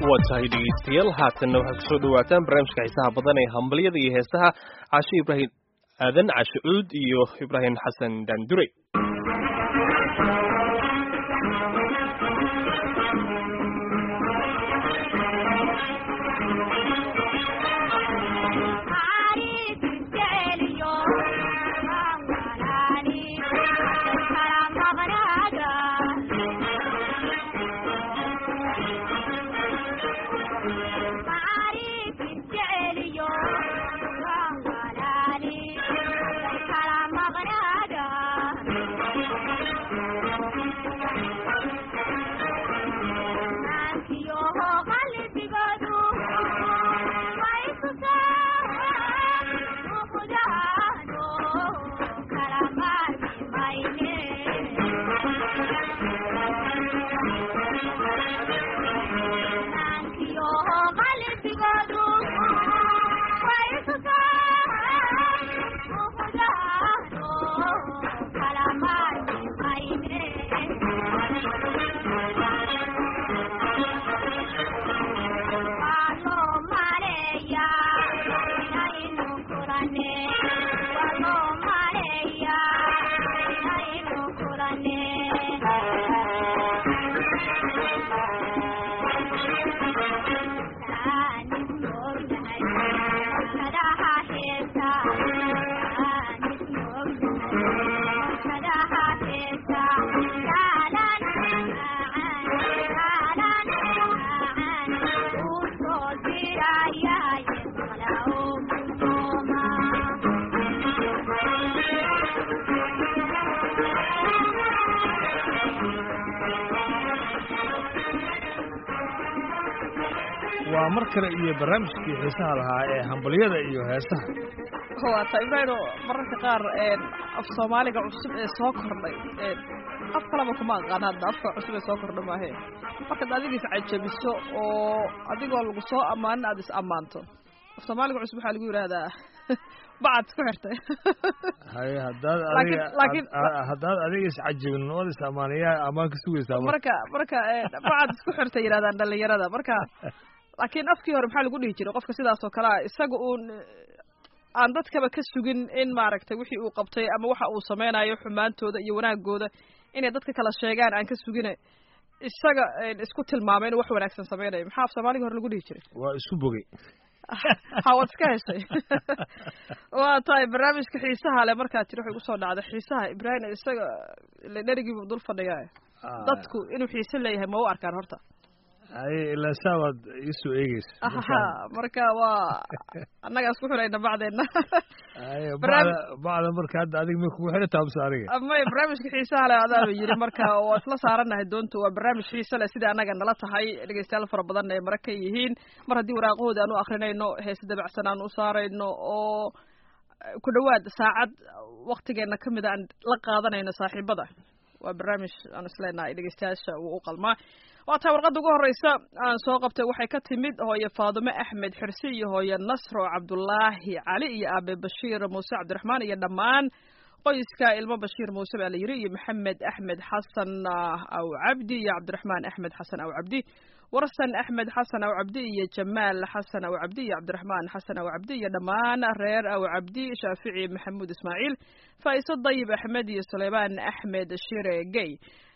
waa tahay dhegeystayaal haatanna waxaad kusoo dhawaataan barnaamijka xiisaha badan ee hambalyada iyo heesaha cashe ibraahim aadan cashe cuud iyo ibraahim xasan daandure waa mar kale iyo barnaamijkii xiisaha lahaa ee hambalyada iyo heesaha waa tahay ibraahim mararka qaar af Soomaaliga cusub ee soo kordhay af kalaba kuma aqaanada afka cusub ee soo kordhay maahe marka adiga is cajabiso oo adigoo lagu soo amaan aad is amaanto af Soomaaliga cusub waxa lagu yiraahdaa bacad ku xirtay hay hadaad adiga is cajabin oo is amaanaya amaan ka sugaysaa marka bacad isku xirtay yiraahdaan dhalinyarada marka laakiin afkii hore maxaa lagu dhihi jiray qofka sidaas oo kale isaga aan dadkaba ka sugin in maaragtay wixii uu qabtay ama waxa uu sameynayo xumaantooda iyo wanaagooda inay dadka kala sheegaan aan ka sugin isaga isku tilmaamay inuu wax wanaagsan sameynayo maxaa af Soomaaliga hore lagu dhihi jiray waa isku bogay hawad iska heshay waa tahay barnaamijka xiisaha leh markaad tiri wuxuu soo dhacday xiisaha Ibraahim isaga dherigii dul fadhiyaa dadku inuu xiiso leeyahay ma u arkaan horta ay ila saawad isu eegis marka waa annaga isku xirayna bacdeena ay bacda marka hadda adiga ma kugu xirtaa absaariga ama barnaamijka xiisaha leh adaa yiri marka waa isla saaranahay doonto waa barnaamij xiiso leh sida annaga nala tahay dhageystayaal fara badan ee marka yihiin mar haddii waraaqahooda aanu akhrinayno heesa dabacsan aan u saarayno oo ku dhawaad saacad waqtigeena kamid aan la qaadanayno saaxiibada waa barnaamij aan isleenahay dhageystayaasha uu u qalmaa waa taa warqadda ugu horreysa aan soo qabtay waxay ka timid hooye Faadumo Axmed Xirsi iyo hooye Nasro Cabdullaahi Cali iyo aabe Bashiir Muuse Cabdiraxmaan iyo dhammaan qoyska ilmo Bashiir Muuse baa la yiri iyo Maxamed Axmed Xasan aw Cabdi iyo Cabdiraxmaan Axmed Xasan aw Cabdi warsan Axmed Xasan aw Cabdi iyo Jamaal Xasan aw Cabdi iyo Cabdiraxmaan Xasan aw Cabdi iyo dhammaan reer aw Cabdi Shaafici Maxamuud Ismaaciil Faa'iiso Dayib Axmed iyo Suleymaan Axmed Shire Gay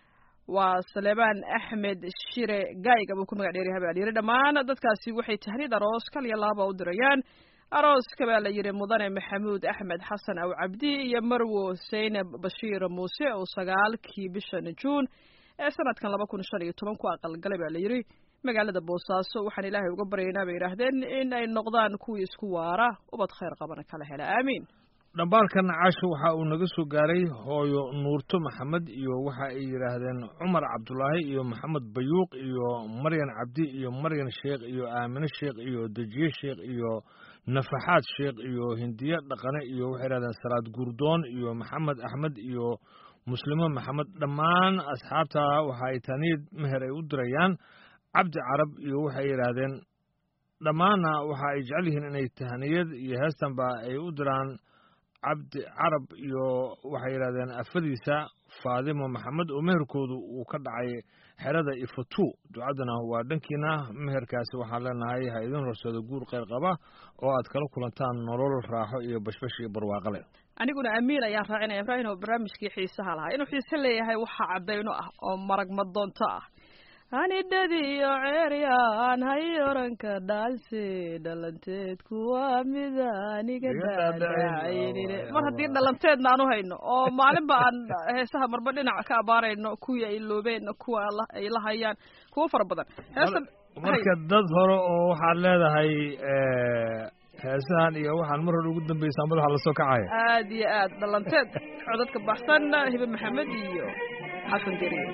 waa Suleymaan Axmed Shire Gayga buu ku magac dheeryahay baa la yiri dhammaan dadkaasi waxay tahriid aroos kaliya laaba u dirayaan arooska baa la yiri mudane Maxamuud Axmed Xasan aw Cabdi iyo Marwo Zeynab Bashiir Muuse oo 9kii bishan Juun ee sanadkan 2015 ku aqal galay baa la yiri magaalada Boosaaso waxaan Ilaahay uga baryaynaa bay yiraahdeen in ay noqdaan kuwii isku waara ubad khayr qabana kala hela aamiin dambaalkan caasho waxa uu naga soo gaaray hooyo Nuurto Maxamed iyo waxa ay yiraahdeen Cumar Cabdullaahi iyo Maxamed Bayuuq iyo Maryan Cabdi iyo Maryan Sheekh iyo Aamine Sheekh iyo Dajiye Sheekh iyo Nafaxaad Sheekh iyo Hindiya Dhaqane iyo waxa yiraahdeen Salaad Gurdoon iyo Maxamed Axmed iyo Muslimo Maxamed dhammaan asxaabta waxa ay taniid meher ay u dirayaan Cabdi Carab iyo waxa yiraahdeen dhammaana waxa ay jecel yihiin inay tahaniyad iyo heestanba ay u diraan Cabdi Carab iyo waxa yiraahdeen afadiisa Faadimo Maxamed oo meherkoodu uu ka dhacay xerada ifatu ducaduna waa dhankiina meherkaasi waxaan leenahay ha idin horsado guur kheyr qaba oo aad kala kulantaan nolol raaxo iyo bashbash iyo barwaaqale aniguna amiin ayaan raacinaya ibraahim oo barnaamijkii xiisaha lahaa inuu xiise leeyahay waxa cadayno ah oo marag madoonto ah anidhadiyo ceeryaan hay oranka dhaanse dhalanteed kuwa mida aniga daadacaynine mar haddii dhalanteedna aan u hayno oo maalinba aan heesaha marba dhinac ka abaarayno kuwii ay loobeen kuwa ay la hayaan kuwo fara badan marka dad hore oo waxaad leedahay heesahan iyo waxaan mar hore ugu dambaysaa madaxa lasoo kacaya aad iyo aad dhalanteed codadka baxsan hibe maxamed iyo xasan deriye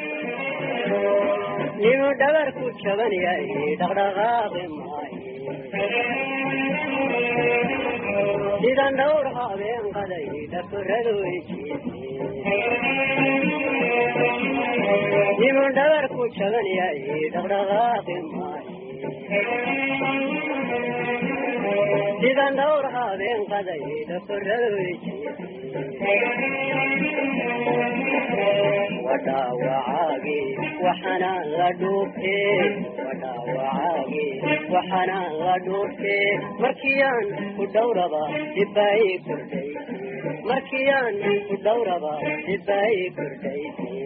nimu dhabarku jaban yahay dhaqdhaqaaqi maayo sidan dhowr habeen qaday dhakuradu nimu dhabarku jaban yahay dhaqdhaqaaqi maayo sidan dhowr habeen qaday dhakuradu wadhaawacagi waxanaan la dhuubte wadhaawacagi waxanaan la dhuubte markiyaan ku dhowraba dibbay kordhay markiyaan ku dhowraba dibbay kordhay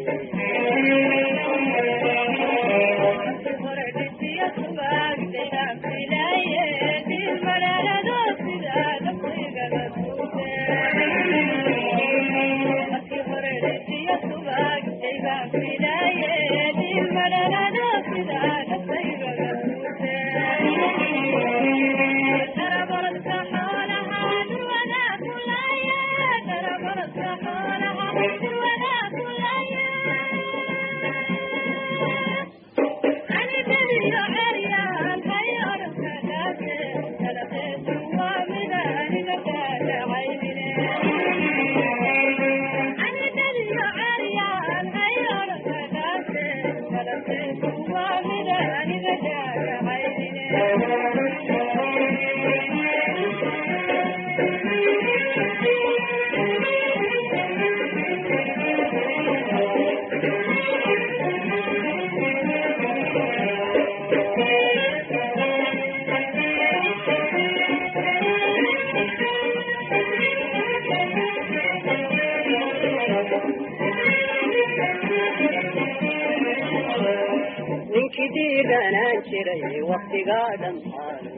diiranaan jiray waqtigaa dhammaado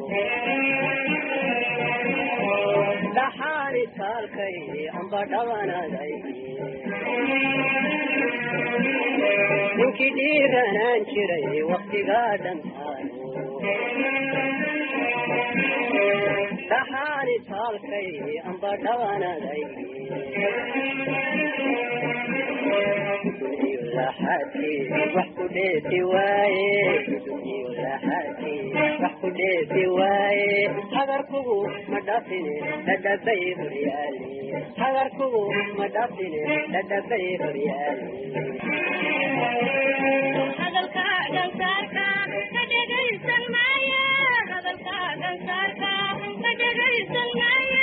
dhaxaani taalkay amba dhawanaday ninkii dhiiranaan jiray waqtigaa dhammaado dhaxaani taalkay amba dhawanaday wax ku dheefi waaye hagarkugu ma dhafine dhadhabay horyaale hagarkugu ma dhafine dhadhabay horyaale hadalka dhansaarka ka dhegaysan maaye hadalka dhansaarka ka dhegaysan maaye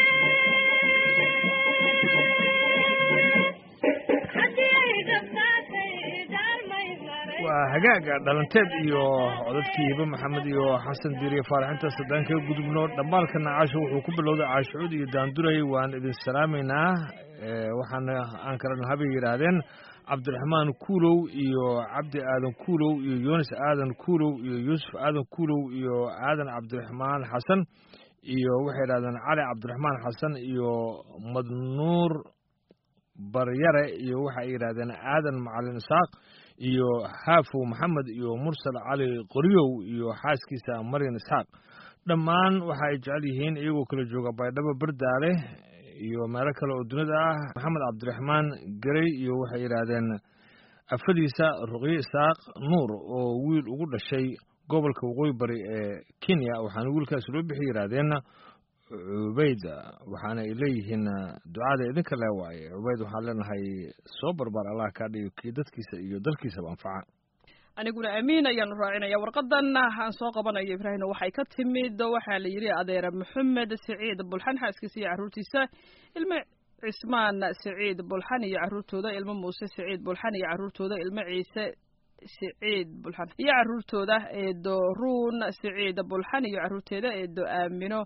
waa hagaaga dhalanteed iyo codadkii hibe maxamed iyo xasan diiriye faaraxintaas haddaan kaga gudubno dhammaalkana caasho wuxuu ku bilowday caashucuud iyo daanduray waan idin salaamaynaa waxaana aan kalena habay yidhaahdeen cabdiraxmaan kuulow iyo cabdi aadan kuulow iyo yunis aadan kuulow iyo yuusuf aadan kuulow iyo aadan cabdiraxmaan xasan iyo waxay yidhahdeen cali cabdiraxmaan xasan iyo madnuur baryare iyo waxay yidhahdeen aadan macalin isaaq iyo haafow maxamed iyo mursal cali qoryow iyo xaaskiisa maryan isxaaq dhammaan waxa ay jecel yihiin iyagoo kala jooga baydhabo bardaale iyo meelo kale oo dunida ah maxamed cabdiraxmaan garey iyo waxay yidhaahdeen afadiisa ruqyo isaaq nuur oo wiil ugu dhashay gobolka waqooyi bari ee kenya waxaana wiilkaas loo bixi yidhaahdeen cubayd waxaana ay leeyihiin ducada idinka lee waaye cubayd waxaan leenahay soo barbaar allah kaa dhigo kii dadkiisa iyo dalkiisaba anfaca aniguna amiin ayaanu raacinaya warqadan aan soo qabanayo ibraahim waxay ka timid waxaa la yidhi adeera maxamed siciid bulxan xaaskiisa iyo carruurtiisa ilmo cismaan siciid bulxan iyo carruurtooda ilmo muuse siciid bulxan iyo carruurtooda ilmo ciise siciid bulxan iyo caruurtooda eedo ruun siciid bulxan iyo caruurteeda eedo aamino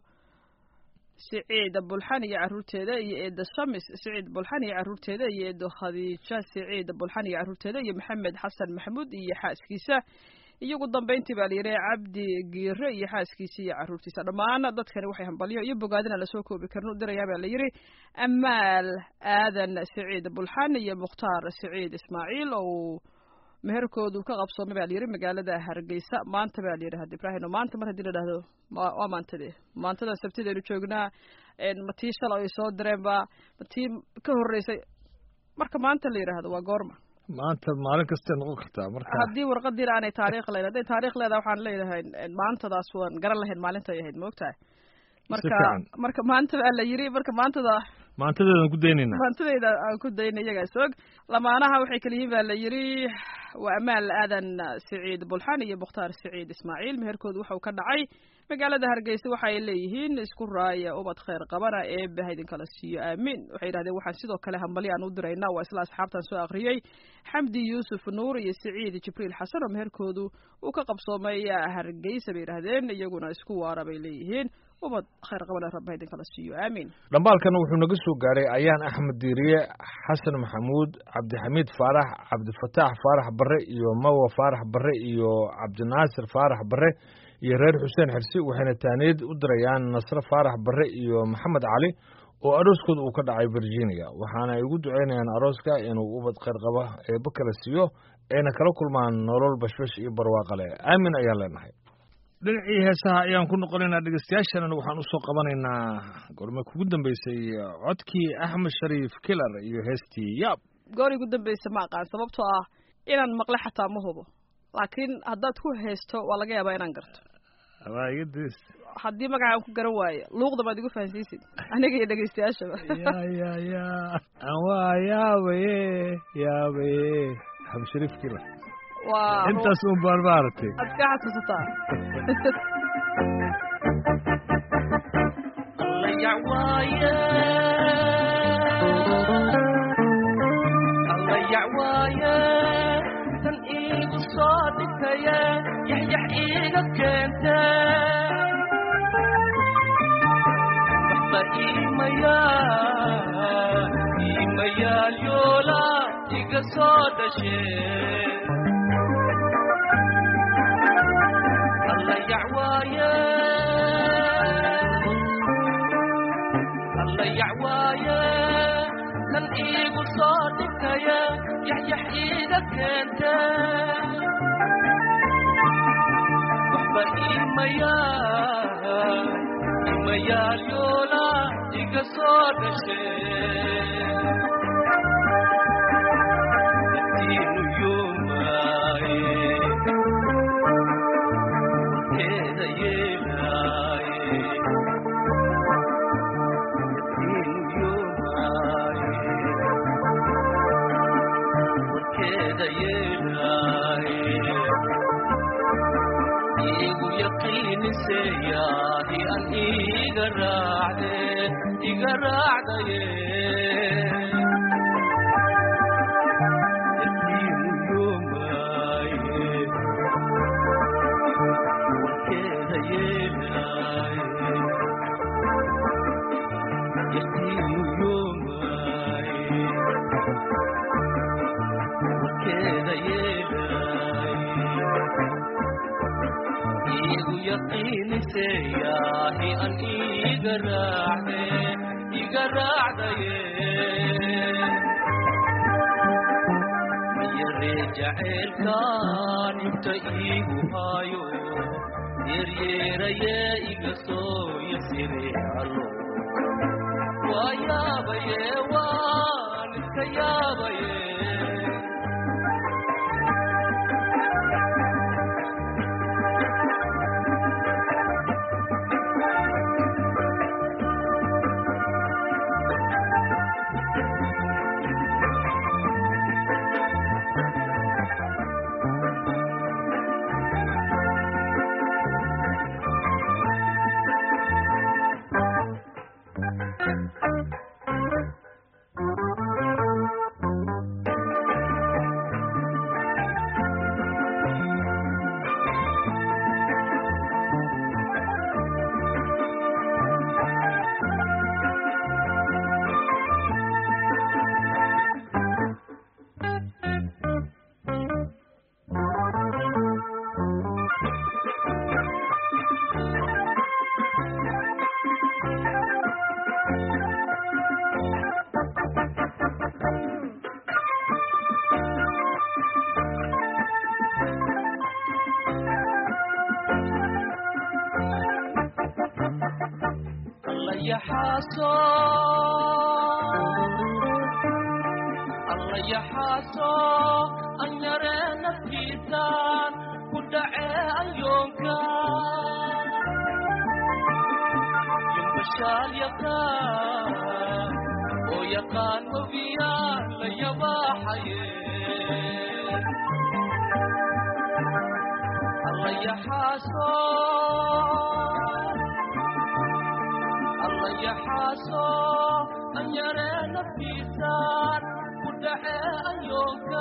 siciid bulxan iyo caruurteeda iyo eedo shamis siciid bulxan iyo caruurteeda iyo eedo khadiija siciid bulxan iyo caruurteeda iyo maxamed xasan maxamuud iyo xaaskiisa iyo ugu dambayntii baa layidhi cabdi giire iyo xaaskiisa iyo caruurtiisa dhammaan dadkani waxay hambalyo iyo bogaadina lasoo koobi karin u dirayaa baa layidhi amaal aadan siciid bulxan iyo mukhtaar siciid ismaaciil oo meherkoodu ka qabsoomay baa layidhi magaalada hargeysa maanta baa layidhi hadda ibraahim maanta mar haddii la dhahdo waa maantadee maantada sabtideenu joognaa matii shala ay soo direenba matii ka horreysay marka maanta la yidhaahdo waa goorma maanta maalin kastay noqon kartaa marka haddii warqadiina aanay taariikh leedahay hadday taariikh leedahay waxaan leedahay maantadaas waan garan lahayn maalintay ahayd maogtahay marka maanta baa la yidhi marka maantadeedan ku daynayna maantadeyda aan ku dayna iyagaas og lamaanaha waxay kala yihiin baa la yidhi waa amaal aadan siciid bulxan iyo mukhtaar siciid ismaaciil meherkoodu wuxuu ka dhacay magaalada hargeysa waxay leeyihiin isku raaya ubad khayr qabana eebbaha idinkala siiyo aamiin waxay yidhahdeen waxaan sidoo kale hambali aan u diraynaa waa isla asxaabtan soo akhriyey xamdi yuusuf nuur iyo siciid jibriil xasan oo meherkoodu uu ka qabsoomay hargeysa bay yidhahdeen iyaguna isku waara bay leeyihiin ubad khayr qabana rabbaha idinkala siiyo aamiin dhambaalkana wuxuu naga soo gaaray ayaan axmed diiriye xasan maxamuud cabdixamiid faarax cabdifataax faarax bare iyo mawa faarax bare iyo cabdinaasir faarax bare iyo reer xuseen xirsi waxayna taaniyad u dirayaan nasre faarax bare iyo maxamed cali oo arooskooda uu ka dhacay virginia waxaana ay ugu duceynayaan arooska inuu ubad khayr qaba eebba kala siiyo ayna kala kulmaan nolol bashbash iyo barwaaqale aamin ayaan leenahay dhinacii heesaha ayaan ku noqonaynaa dhegeystayaashana waxaan usoo qabanaynaa goorme kugu dambeysay codkii axmed shariif kilar iyo heestii yaab goor igu dambaysa ma aqaan sababtoo ah inaan maqle xataa ma hubo laakiin haddaad ku haysto waa laga yaabaa inaan garto haddii magaca aan ku garan waayo luuqda maad igu fahansiisid aniga iyo dhegeystayaashaba ya waa yaabaye axmed shariif kilar waa intaas un baan maaragtay ad ka xasuusataa alla yacwaaye tan iigu soo dhigtaye yaxyax iiga keente waxba iimayaal yoola iga soo dhashe alla yacwaaye tan iigu soo dhigtaya yaxyax iiga keente waxba iimayaal yoola iga soo dhashe naftiinu yoomaaye warkeeda yeelaaye igu yaqiiniseeyaahi an iga raacdaye naftiinu yoomaaye warkeeda yeelaaye naftiinu yoomaaye warkeeda yeelaaye igu yaqiiniseeyaahi an iga raacdaye mayaree jaceylkaan inta iigu haayo yeeryeeraye iga soo yasire allo waa yaabaye waan iska yaabaye yaxaaso alla yaxaaso an yare naftiisaan ku dhacee ayoonka yumbashaal yaqaan oo yaqaan mogiyaa la yabaaxaye alla yaxaaso yaxaaso an yare naftiisaan ku dhacee ayoonka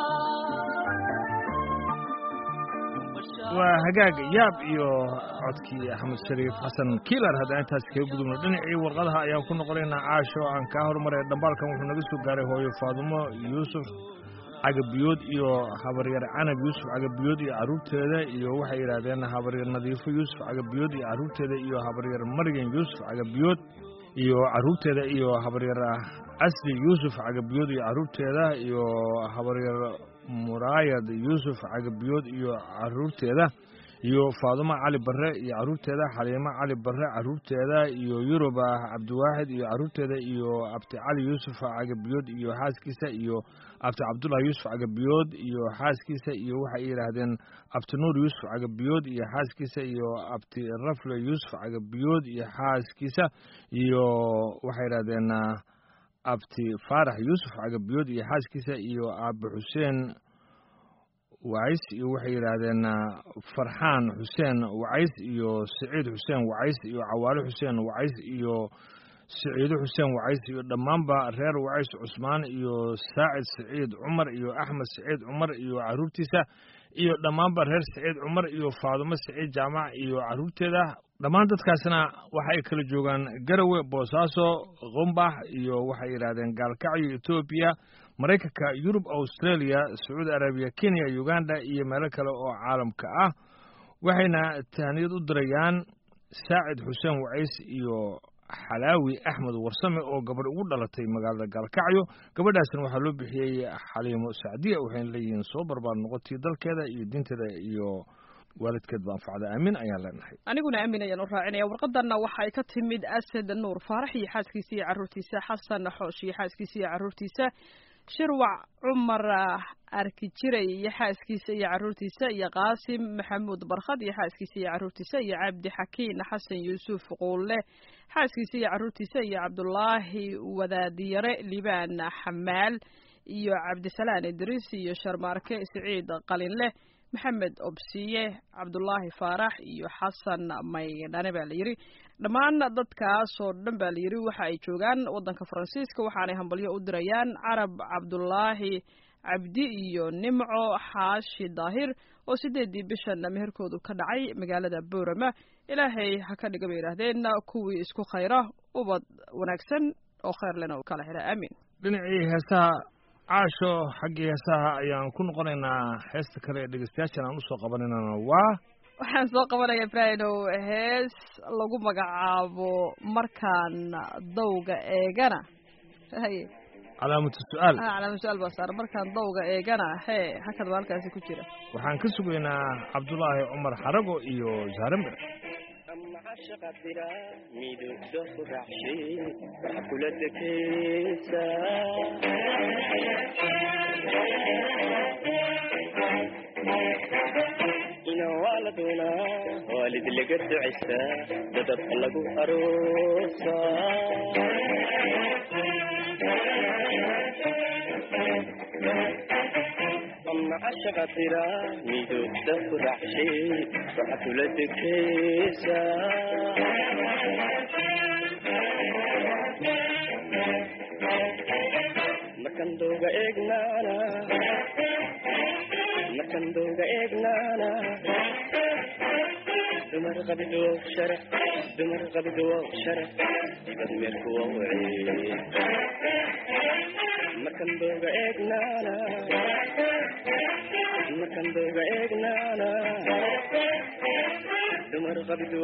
waa hagaag yaab iyo codkii axmed shariif xasan kiilar haddaan intaas kaga gudubno dhinacii warqadaha ayaan ku noqonaynaa caasho aan kaa hormaray dhambaalkan wuxuu naga soo gaaray hooyo faadumo yuusuf cagabiyood iyo habaryar canab yuusuf cagabiyood iyo carruurteeda iyo waxay yidhaahdeen habaryar nadiifo yuusuf cagabiyood iyo carruurteeda iyo habaryar maryan yuusuf cagabiyood iyo carruurteeda iyo habaryar asli yuusuf cagabiyood iyo carruurteeda iyo habaryar muraayad yuusuf cagabiyood iyo carruurteeda iyo faadumo cali barre iyo carruurteeda xaliimo cali barre carruurteeda iyo yuruba cabdiwaaxid iyo carruurteeda iyo abti cali yuusuf cagabiyood iyo xaaskiisa iyo abti cabdullahi yuusuf cagabiyood iyo xaaskiisa iyo waxay yidhaahdeen abti nuur yuusuf cagabiyood iyo xaaskiisa iyo abti rafle yuusuf cagabiyood iyo xaaskiisa iyo waxay yidhahdeen abti faarax yuusuf cagabiyood iyo xaaskiisa iyo aabe xuseen wacays iyo waxay yidhaahdeen farxaan xuseen wacays iyo siciid xuseen wacays iyo cawaale xuseen wacays iyo siciido xuseen wacays iyo dhammaanba reer wacays cusmaan iyo saacid siciid cumar iyo axmed siciid cumar iyo carruurtiisa iyo dhammaanba reer siciid cumar iyo faadumo siciid jaamac iyo carruurteeda dhammaan dadkaasna waxay kala joogaan garawe boosaaso qumbax iyo waxay yidhaahdeen gaalkacyo etoobiya maraykanka yurub australia sacuudi arabiya kenya uganda iyo meelo kale oo caalamka ah waxayna tahniyad u dirayaan saacid xuseen wacays iyo xalaawi axmed warsame oo gabadh ugu dhalatay magaalada gaalkacyo gabadhaasna waxaa loo bixiyey xaliimo sacdiya waxayna leeyihiin soo barbaar noqotii dalkeeda iyo diinteeda iyo waalidkeed ba anfacda aamin ayaan leenahay aniguna aamin ayaan u raacinaya warqadanna waxa ay ka timid asad nuur faarax iyo xaaskiisa iyo carruurtiisa xasan xoosh iyo xaaskiisa iyo carruurtiisa shirwac cumar arkijiray iyo xaaskiisa iyo carruurtiisa iyo qaasim maxamuud barkhad iyo xaaskiisa iyo carruurtiisa iyo cabdi xakiin xasan yuusuf quulle xaaskiisa iyo carruurtiisa iyo cabdulaahi wadaadiyare libaan xamaal iyo cabdisalaan idriis iyo sharmaarke siciid qalinleh maxamed obsiye cabdulaahi faarax iyo xasan maydhane baa la yidhi dhammaan dadkaasoo dhan baa la yidhi waxa ay joogaan waddanka faransiiska waxaanay hambalyo u dirayaan carab cabdulaahi cabdi iyo nimco xaashi daahir oo 8 bishan meherkoodu ka dhacay magaalada boorama ilaahay ha ka dhiga bay yidhaahdeen kuwii isku khayra ubad wanaagsan oo khayr lena u kala hela aamin dhinacii heesaha caasho xaggii heesaha ayaan ku noqonaynaa heesta kale ee dhegeystayaashan aan usoo qabanayna waxaan soo qabanaya ibraahimow hees lagu magacaabo markaan dawga eegana haye calaamatu su-aal calaamatu su-aal baa saaran markaan dawga eegana hee hakad baa halkaasi ku jira waxaan ka sugaynaa cabdulaahi cumar xarago iyo zaaramir shaqadira middo ku raaxshay waxa kula dekaysa ina wala doona walid laga ducaysa dadab lagu aroosa shaqadira middo ku raaxshay waxa kula dekaysa markaan dooga eegnaana dumar qabido sharax dad meel kuwa wacee markaan dooga eegnaana dumar qabido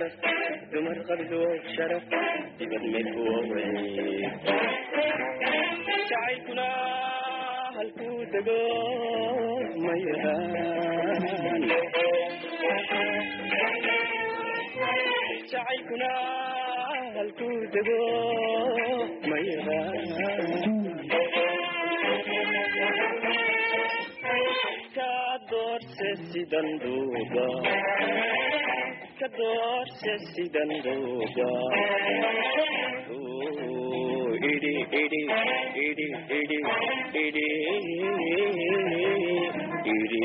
sharax dad meel kuwa wacee jacaylkuna halkuu dego ma yaqaan jacaylkuna halkuu dego ma yaqaan ka doorse sidan duuga ka doorse sidan duuga idi idi idi idi idi idi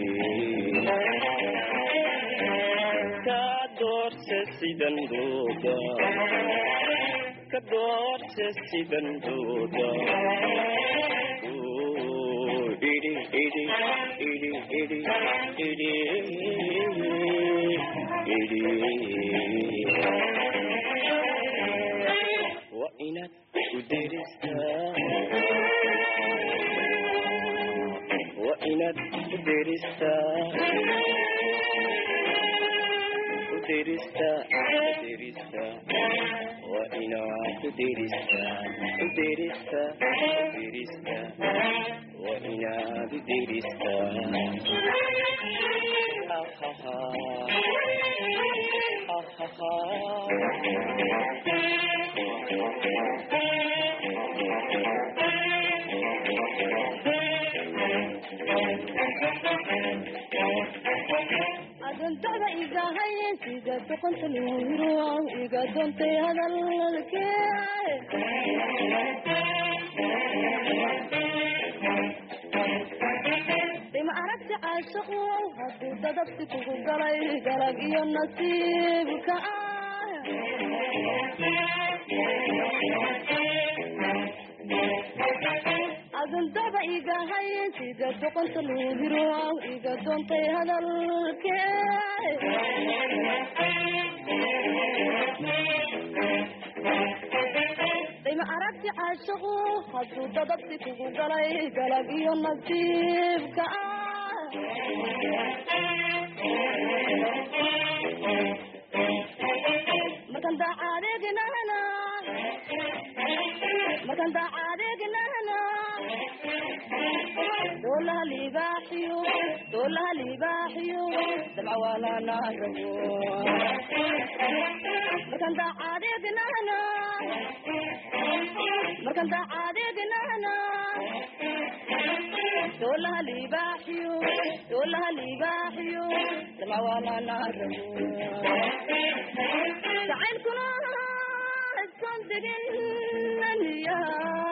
ka doorse sidan duuga ka doorse sidan duuga idi idi idi idi idi idi wa inad udirista wa inad udirista udirista udirista wa inad udirista udirista udirista wa inad udirista ha ha ha ha ha ha aduntada iga haye sida doqonta luuro iga doontay hadalkee dima aragti caashaqo hadduu dadabti kugu galay galab iyo nasiibka aduntada iga haye sida doqonta luuro iga doontay hadalkee dima aragti caashaqo hadduu dadabti kugu galay galab iyo nasiibka markan daacadeegnahna markan daacadeegnahna doolaha libaaxiyo dabca waalana rabo markan daacadeegnahna doolaha libaaxiyo dabca waalana rabo jacaylkuna iskan degin aniya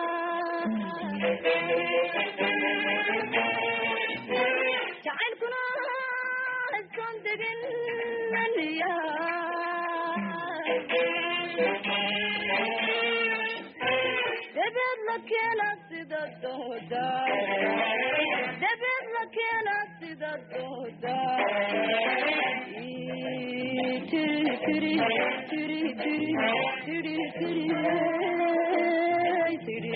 jacaylkuna iskan degin aniya debeed la keena sida dooda tiri tiri tiri tiri tiri tiri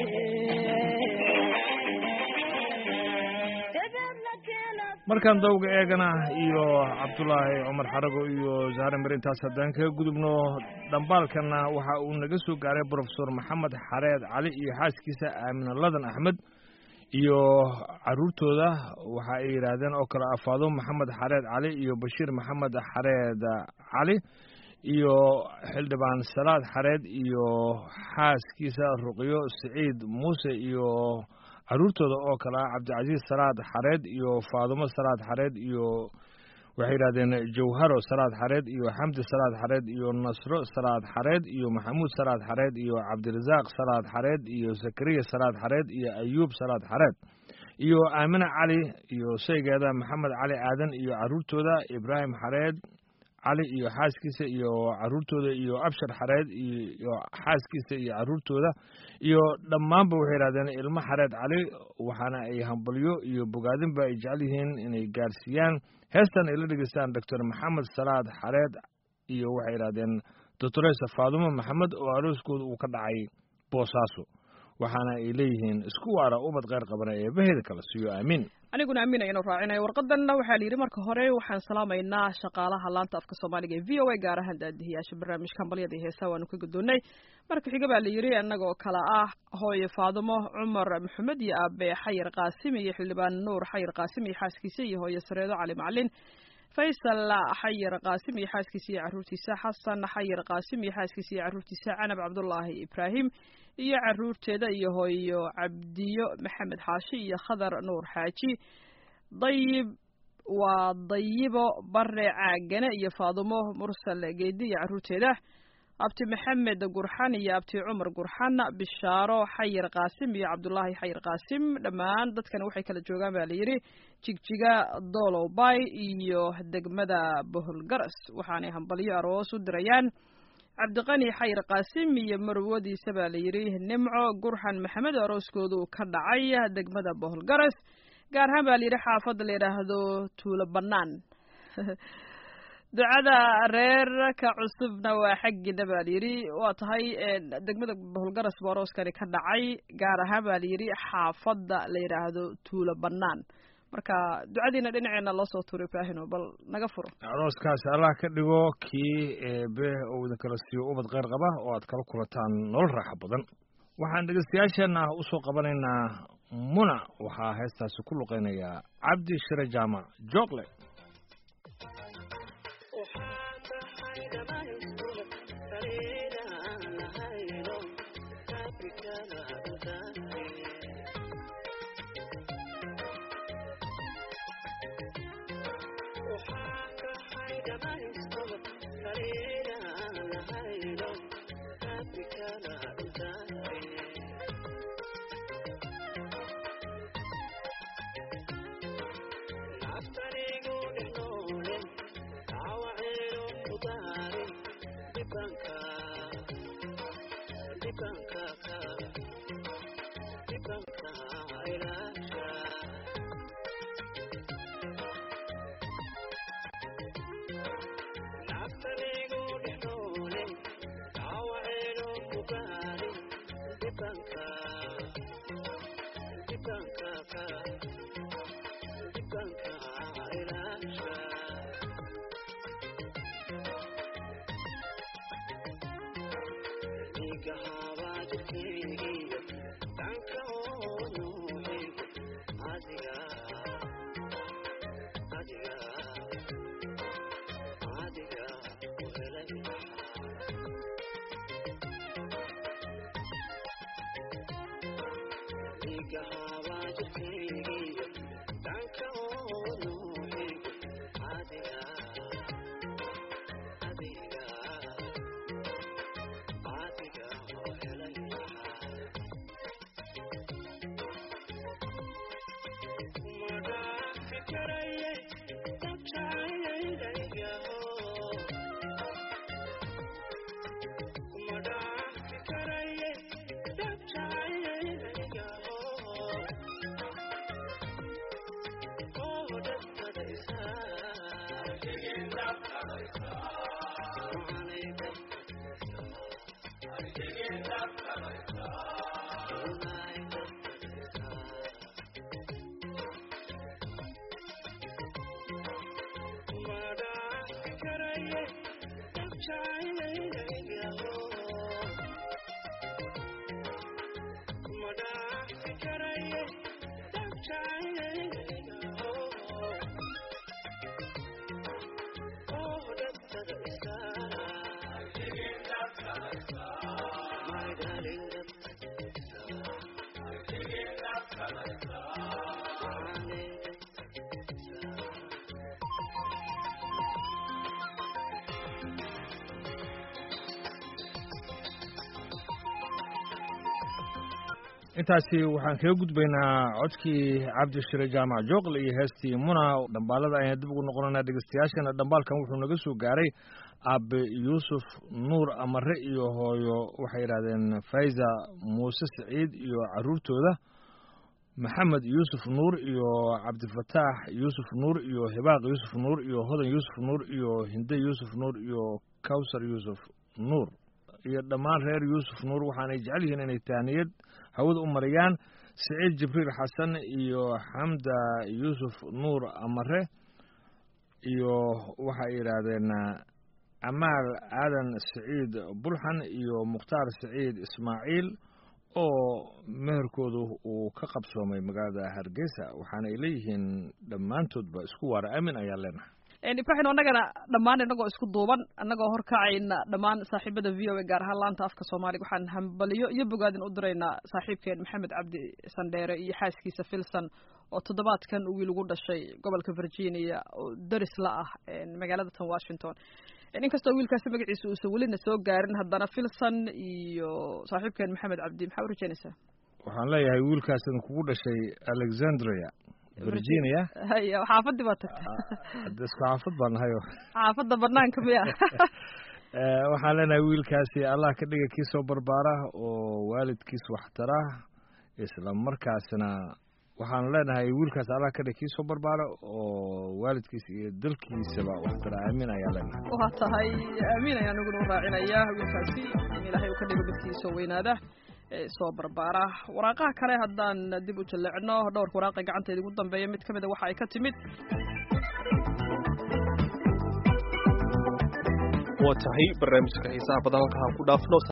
markaan dawga eegana iyo cabdulaahi cumar xarago iyo zahra marintaas haddaan kaga gudubno dhambaalkana waxa uu naga soo gaaray brofesor maxamed xareed cali iyo xaaskiisa aamina ladan axmed iyo caruurtooda waxa ay yidhaahdeen oo kale afaado maxamed xareed cali iyo bashiir maxamed xareed cali iyo xildhibaan salaad xareed iyo xaaskiisa ruqyo siciid muuse iyo caruurtooda oo kale ah cabdicasiis salaad xareed iyo faadumo salaad xareed iyo waxay yidhahdeen jawharo salaad xareed iyo xamdi salaad xareed iyo nasro salaad xareed iyo maxamuud salaad xareed iyo cabdirasaaq salaad xareed iyo zakariya salaad xareed iyo ayuub salaad xareed iyo aamina cali iyo shaygeeda maxamed cali aadan iyo caruurtooda ibraahim xareed cali iyo xaaskiisa iyo caruurtooda iyo abshar xareed iyo xaaskiisa iyo caruurtooda iyo dhammaanba waxay yidhahdeen ilmo xareed cali waxaana ay hambalyo iyo bogaadinba ay jecel yihiin inay gaarsiiyaan heestan ay la dhegeystaan doctor maxamed salaad xareed iyo waxay yidhahdeen doctoresa faadumo maxamed oo arooskooda uu ka dhacay boosaaso waxaana ay leeyihiin isku waara ubad kheyr qabana ee baheeda kala siiyo aamiin aniguna aamin ayanu raacinayo warqadanna waxaa la yidhi marka hore waxaan salaamaynaa shaqaalaha laanta afka soomaaliga ee v o a gaar ahaan daadihiyaasha barnaamijka hambalyada iyo heesaha waanu ka guddoonnay marka xiga baa la yidhi annagoo kale ah hooye faadumo cumar maxamed iyo aabe xayir qaasim iyo xildhibaan nuur xayir qaasim iyo xaaskiisa iyo hooye sareedo cali macalin faysal xayir qaasim iyo xaaskiisa iyo caruurtiisa, xasan xayir qaasim iyo xaaskiisa iyo caruurtiisa, canab cabdullaahi ibraahim iyo caruurteeda, iyo hooyo cabdiyo maxamed xaashi iyo khadar nuur xaaji, dayib waa dayibo bare caagane iyo faadumo mursal geedi iyo caruurteeda, abti maxamed gurxan iyo abti cumar gurxan, bishaaro xayir qaasim iyo cabdullaahi xayir qaasim. dhammaan dadkan waxay kala joogaan baa layidhi jigjiga, doolow bay iyo degmada boholgaras, waxaanay hambalyo aroos u dirayaan cabdiqani xayir qaasim iyo marwadiisa baa layidhi nimco gurxan maxamed oo arooskoodu ka dhacay degmada boholgaras, gaar ahaan baa layidhi xaafadda la yidhaahdo tuulo bannaan. ducada reerka cusubna waa xaggiina baa layidhi, waa tahay degmada boholgaras buu arooskani ka dhacay, gaar ahaan baa layidhi xaafadda la yidhaahdo tuulo bannaan. marka ducadiina dhinaceena loo soo tuuro ibraahino, bal naga furo. arooskaasi allah ka dhigo kii eebe oo idin kala siiyo ubad kheyr qaba oo aad kala kulataan nolol raaxo badan. waxaan dhegeystayaasheenna usoo qabanaynaa muna, waxaa heestaasi ku luqeynayaa cabdi shire jaamac joogle. intaasi waxaan kaga gudbaynaa codkii cabdi shire jaamac joogle iyo heestii muna. dhambaalada ayaan dib ugu noqonanaa dhegeystayaashana. dhambaalkan wuxuu naga soo gaaray aabe yuusuf nuur amare iyo hooyo waxay yidhahdeen fayza muuse saciid iyo caruurtooda, maxamed yuusuf nuur iyo cabdifataax yuusuf nuur iyo hibaaq yuusuf nuur iyo hodan yuusuf nuur iyo hinde yuusuf nuur iyo kawsar yuusuf nuur iyo dhammaan reer yuusuf nuur. waxaanay jecel yihiin inay tahniyad hawada u marayaan siciid jibriil xasan iyo xamda yuusuf nuur amare iyo waxay yidhaahdeen amaal aadan saciid bulxan iyo mukhtaar saciid ismaaciil oo meherkoodu uu ka qabsoomay magaalada hargeysa. waxaana ay leeyihiin dhammaantoodba isku waara aamin ayaan leenahay. ibrahim annagana dhammaan inagoo isku duuban annagoo horkacayna dhammaan saaxiibada v o a gaar ahaan laanta afka soomaaliga waxaan hambaliyo iyo bogaadin u diraynaa saaxiibkeen maxamed cabdi sandheere iyo xaaskiisa filson oo toddobaadkan wiil ugu dhashay gobolka virginia oo daris la ah magaalada tan washington inkastoo wiilkaasi magaciisa uusan welina soo gaarin haddana filson iyo saaxiibkeen maxamed cabdi maxaa u rajaynaysaa waxaan leeyahay wiilkaasina kugu dhashay alexandria virginia haya xaafadii baa tagtay hadda isku xaafad baan nahayo xaafadda banaanka miya waxaan leenahay wiilkaasi allah ka dhiga kii soo barbaara oo waalidkiis waxtara isla markaasna waxaan leenahay wiilkaas allah ka dhiga kii soo barbaara oo waalidkiis iyo dalkiisaba waxtara aamin ayaa leenahay waa tahay aamin ayaan uguna u raacinaya wiilkaasi in ilaahay uu ka dhigo midkiisa weynaada soo barbaara waraaqaha kale haddaan dib u jallecno dhowrka waraaqa gacanteeda ugu dambeeya mid ka mida waxa ay ka timid waa tahay barnaamijka xiisaha badan halka aan ku dhaafno